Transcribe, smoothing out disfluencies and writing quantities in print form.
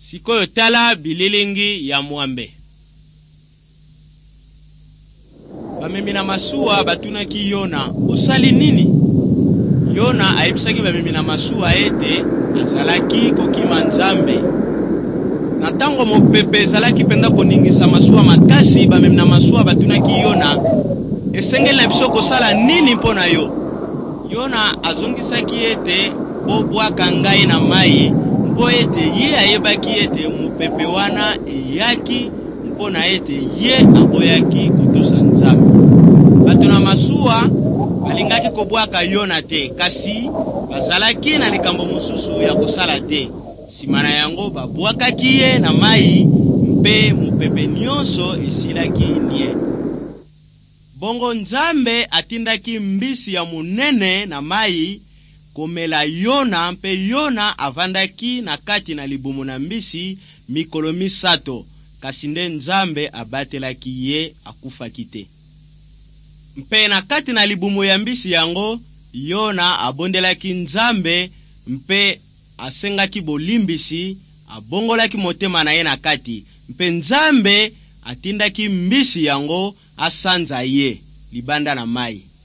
Sikoyo tala bililingi ya mwambe. Bamemina masuwa batunaki Yona, osali nini? Yona ayebisaki bamemina masuwa ete azalaki kokima Nzambe. Na tango mopepe ezalaki penda koningisa masuwa makasi, bamemina masuwa batunaki Yona, esengeli na biso kosala nini mpona yo? Yona azongisaki ete bobwaka ngai na mai, mpo ete ye ayebaki ete mopepe wana eyaki mpona ete ye aboyaki kotosa Nzambe. Bato na masuwa balingaki kobwaka Yona te, kasi bazalaki na likambo mosusu ya kosala te. Sima na yango babwakaki ye na mai, mpe mopepe nyonso esilaki nie. Bongo Nzambe atindaki mbisi ya munene na mai komela Yona, mpe Yona avandaki na kati na libumu na mbisi mikolo 3, kasi nde Nzambe abatelaki ye, akufaki te. Mpe na kati na libumu ya mbisi yango, Yona abondelaki Nzambe, mpe asengaki bolimbisi, abongolaki motema na ye na kati, mpe Nzambe atindaki mbisi yango asanza ye libanda na mai.